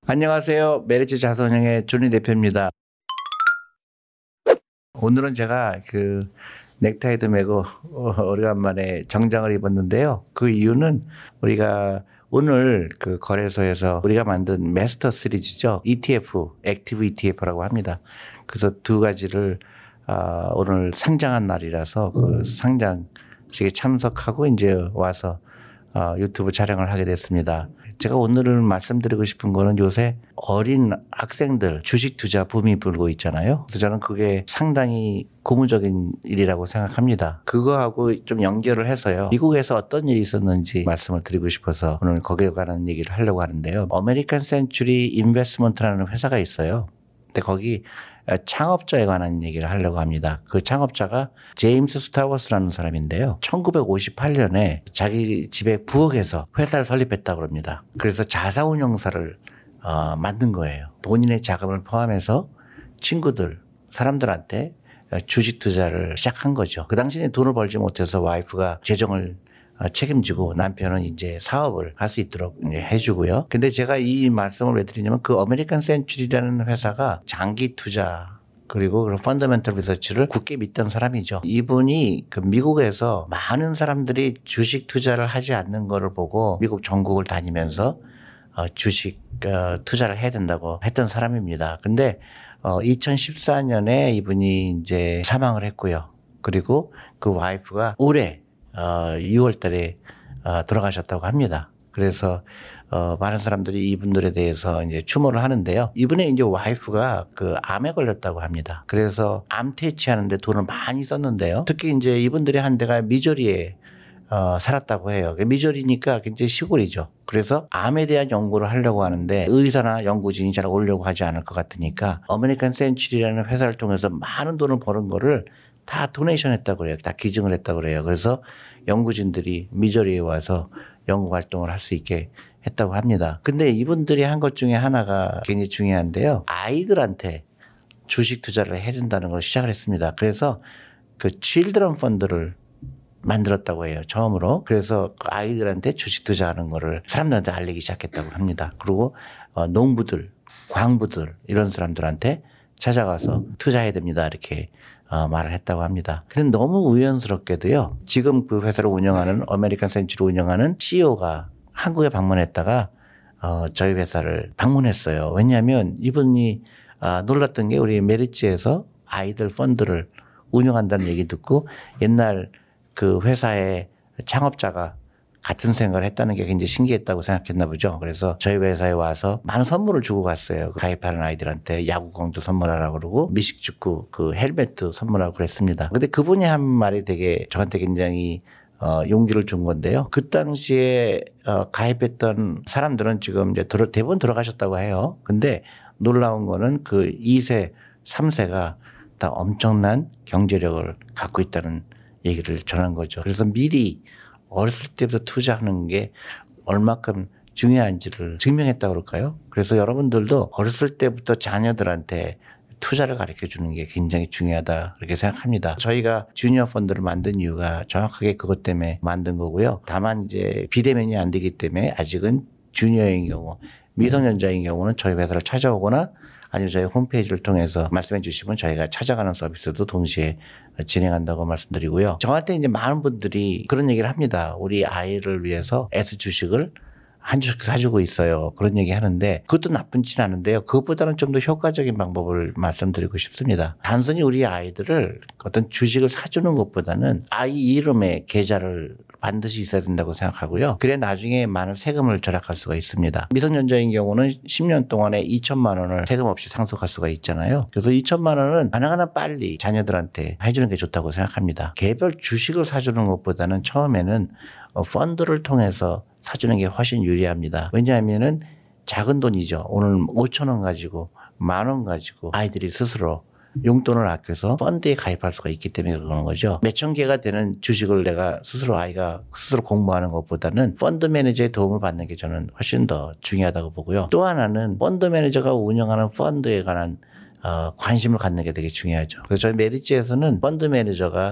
안녕하세요. 메리츠 자산운용의 존리 대표입니다. 오늘은 제가 넥타이도 메고 오래간만에 정장을 입었는데요. 그 이유는 우리가 오늘 거래소에서 우리가 만든 마스터 시리즈죠. ETF, 액티브 ETF라고 합니다. 그래서 두 가지를 오늘 상장한 날이라서 그 상장식에 참석하고 이제 와서 유튜브 촬영을 하게 됐습니다. 제가 오늘 말씀드리고 싶은 거는 요새 어린 학생들 주식 투자 붐이 불고 있잖아요. 그래서 저는 그게 상당히 고무적인 일이라고 생각합니다. 그거하고 좀 연결을 해서요. 미국에서 어떤 일이 있었는지 말씀을 드리고 싶어서 오늘 거기에 관한 얘기를 하려고 하는데요. 아메리칸 센츄리 인베스트먼트라는 회사가 있어요. 근데 거기 창업자에 관한 얘기를 하려고 합니다. 그 창업자가 제임스 스타워스라는 사람인데요. 1958년에 자기 집에 부엌에서 회사를 설립했다고 합니다. 그래서 자사운용사를 만든 거예요. 본인의 자금을 포함해서 친구들, 사람들한테 주식 투자를 시작한 거죠. 그 당시에 돈을 벌지 못해서 와이프가 재정을 책임지고 남편은 이제 사업을 할 수 있도록 이제 해주고요. 근데 제가 이 말씀을 왜 드리냐면 그 아메리칸 센츄리라는 회사가 장기 투자 그리고 그런 펀더멘털 리서치를 굳게 믿던 사람이죠. 이분이 미국에서 많은 사람들이 주식 투자를 하지 않는 거를 보고 미국 전국을 다니면서 주식 투자를 해야 된다고 했던 사람입니다. 근데 2014년에 이분이 이제 사망을 했고요. 그리고 그 와이프가 올해 6월 달에 돌아가셨다고 합니다. 그래서 많은 사람들이 이분들에 대해서 이제 추모를 하는데요. 이분의 이제 와이프가 암에 걸렸다고 합니다. 그래서 암 퇴치하는데 돈을 많이 썼는데요. 특히 이제 이분들의 한 대가 미저리에 살았다고 해요. 미저리니까 굉장히 시골이죠. 그래서 암에 대한 연구를 하려고 하는데 의사나 연구진이 잘 오려고 하지 않을 것 같으니까 아메리칸 센츄리라는 회사를 통해서 많은 돈을 버는 거를 다 도네이션 했다고 그래요. 다 기증을 했다고 그래요. 그래서 연구진들이 미저리에 와서 연구 활동을 할 수 있게 했다고 합니다. 근데 이분들이 한 것 중에 하나가 굉장히 중요한데요. 아이들한테 주식 투자를 해준다는 걸 시작을 했습니다. 그래서 그 칠드런 펀드를 만들었다고 해요. 처음으로. 그래서 그 아이들한테 주식 투자하는 거를 사람들한테 알리기 시작했다고 합니다. 그리고 농부들, 광부들 이런 사람들한테 찾아가서 투자해야 됩니다. 이렇게 말을 했다고 합니다. 근데 너무 우연스럽게도요. 지금 그 회사를 운영하는 아메리칸 센츄리 운영하는 CEO가 한국에 방문했다가 저희 회사를 방문했어요. 왜냐하면 이분이 놀랐던 게 우리 메리츠에서 아이들 펀드를 운영한다는 얘기 듣고 옛날 그 회사의 창업자가 같은 생각을 했다는 게 굉장히 신기했다고 생각했나 보죠. 그래서 저희 회사에 와서 많은 선물을 주고 갔어요. 가입하는 아이들한테 야구공도 선물하라고 그러고 미식축구 헬멧도 선물하고 그랬습니다. 근데 그분이 한 말이 되게 저한테 굉장히 용기를 준 건데요. 그 당시에 가입했던 사람들은 지금 이제 대부분 들어가셨다고 해요. 근데 놀라운 거는 그 2세, 3세가 다 엄청난 경제력을 갖고 있다는 얘기를 전한 거죠. 그래서 미리 어렸을 때부터 투자하는 게 얼마큼 중요한지를 증명했다고 그럴까요? 그래서 여러분들도 어렸을 때부터 자녀들한테 투자를 가르쳐 주는 게 굉장히 중요하다 그렇게 생각합니다. 저희가 주니어 펀드를 만든 이유가 정확하게 그것 때문에 만든 거고요. 다만 이제 비대면이 안 되기 때문에 아직은 주니어인 경우, 미성년자인 경우는 저희 회사를 찾아오거나 아니면 저희 홈페이지를 통해서 말씀해 주시면 저희가 찾아가는 서비스도 동시에 진행한다고 말씀드리고요. 저한테 이제 많은 분들이 그런 얘기를 합니다. 우리 아이를 위해서 S 주식을 한 주씩 사주고 있어요. 그런 얘기 하는데 그것도 나쁘진 않은데요. 그것보다는 좀 더 효과적인 방법을 말씀드리고 싶습니다. 단순히 우리 아이들을 어떤 주식을 사주는 것보다는 아이 이름의 계좌를 반드시 있어야 된다고 생각하고요. 그래 나중에 많은 세금을 절약할 수가 있습니다. 미성년자인 경우는 10년 동안에 2천만 원을 세금 없이 상속할 수가 있잖아요. 그래서 2천만 원은 가능한 한 빨리 자녀들한테 해주는 게 좋다고 생각합니다. 개별 주식을 사주는 것보다는 처음에는 펀드를 통해서 사주는 게 훨씬 유리합니다. 왜냐하면은 작은 돈이죠. 오늘 5천 원 가지고 10,000원 가지고 아이들이 스스로 용돈을 아껴서 펀드에 가입할 수가 있기 때문에 그러는 거죠. 몇천 개가 되는 주식을 내가 아이가 스스로 공부하는 것보다는 펀드 매니저의 도움을 받는 게 저는 훨씬 더 중요하다고 보고요. 또 하나는 펀드 매니저가 운영하는 펀드에 관한 관심을 갖는 게 되게 중요하죠. 그래서 저희 메리츠에서는 펀드 매니저가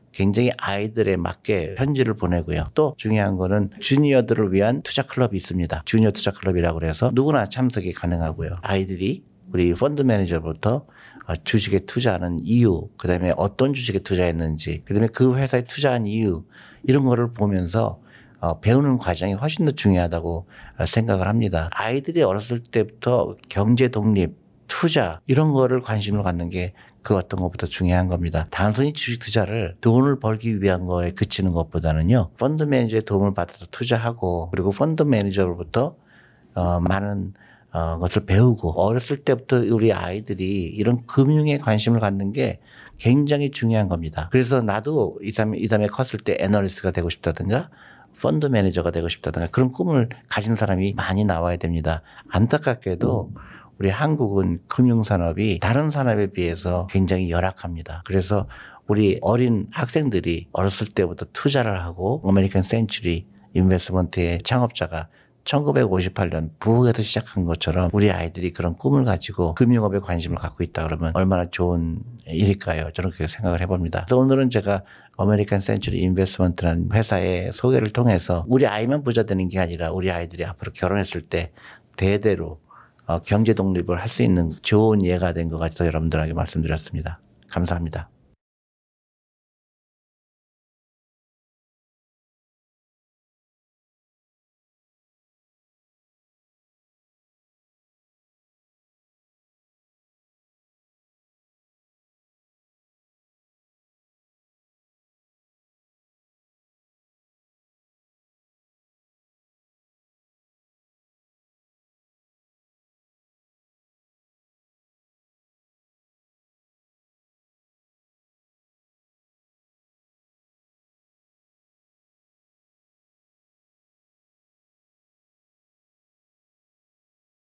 굉장히 아이들에 맞게 편지를 보내고요. 또 중요한 거는 주니어들을 위한 투자 클럽이 있습니다. 주니어 투자 클럽이라고 그래서 누구나 참석이 가능하고요. 아이들이 우리 펀드 매니저부터 주식에 투자하는 이유, 그다음에 어떤 주식에 투자했는지, 그다음에 그 회사에 투자한 이유 이런 거를 보면서 배우는 과정이 훨씬 더 중요하다고 생각을 합니다. 아이들이 어렸을 때부터 경제 독립, 투자 이런 거를 관심을 갖는 게 그 어떤 것보다 중요한 겁니다. 단순히 주식 투자를 돈을 벌기 위한 거에 그치는 것보다는요. 펀드 매니저의 도움을 받아서 투자하고 그리고 펀드 매니저로부터 많은 것을 배우고 어렸을 때부터 우리 아이들이 이런 금융에 관심을 갖는 게 굉장히 중요한 겁니다. 그래서 나도 이 다음에 컸을 때 애널리스트가 되고 싶다든가 펀드 매니저가 되고 싶다든가 그런 꿈을 가진 사람이 많이 나와야 됩니다. 안타깝게도 우리 한국은 금융산업이 다른 산업에 비해서 굉장히 열악합니다. 그래서 우리 어린 학생들이 어렸을 때부터 투자를 하고 아메리칸 센츄리 인베스트먼트의 창업자가 1958년 부엌에서 시작한 것처럼 우리 아이들이 그런 꿈을 가지고 금융업에 관심을 갖고 있다 그러면 얼마나 좋은 일일까요? 저는 그렇게 생각을 해봅니다. 그래서 오늘은 제가 아메리칸 센츄리 인베스트먼트라는 회사의 소개를 통해서 우리 아이만 부자 되는 게 아니라 우리 아이들이 앞으로 결혼했을 때 대대로 경제 독립을 할 수 있는 좋은 예가 된 것 같아서 여러분들에게 말씀드렸습니다. 감사합니다.